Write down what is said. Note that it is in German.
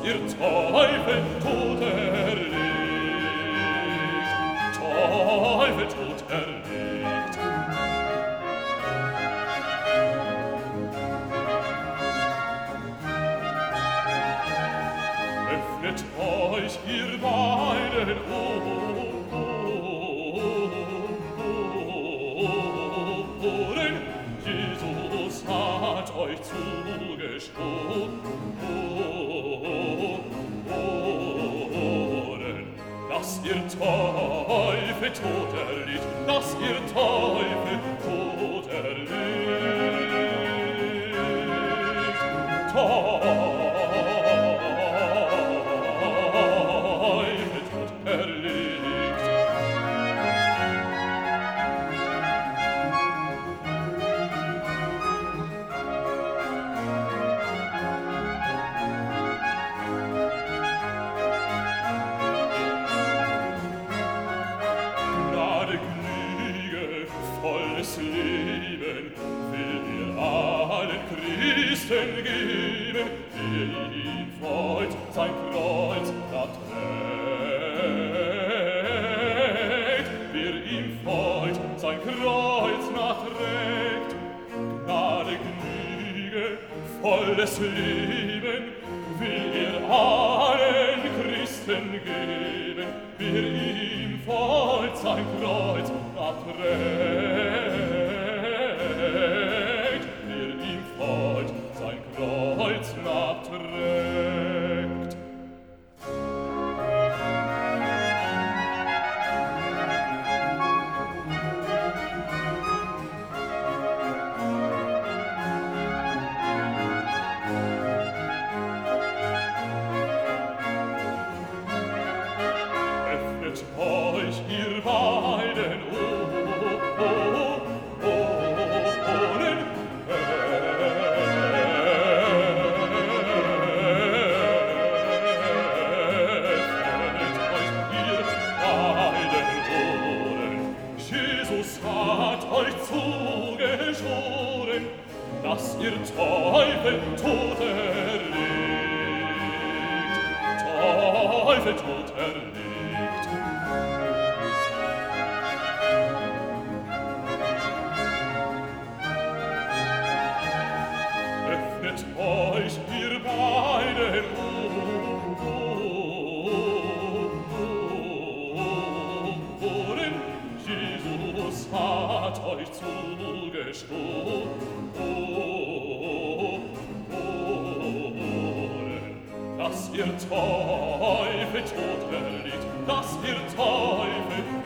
ihr Teufel tot erlegt. Teufel tot erlegt. Öffnet euch ihr beiden Ohren, Jesus hat euch zugestoßen. Dass ihr Teufel tot erliegt, dass ihr Teufel tot erliegt. Teufel tot erliegt. Volles Leben will ihr allen Christen geben, der ihm freut, sein Kreuz da trägt. Wer ihm freut, sein Kreuz nachträgt. Gnade, Gnüge, volles Leben will er allen Christen geben, wer ihm freut, sein Kreuz nachträgt, wer ihm freut, sein Kreuz nachträgt. Öffnet euch ihr beiden Ohren, öffnet euch ihr beiden Ohren. Jesus hat euch zugeschworen, dass ihr Teufel tot erlegt. Teufel tot erlegt. Öffnet euch ihr beiden Ohren, Jesus hat euch zugestoßen. Dass ihr Teufel tot erliegt, dass ihr Teufel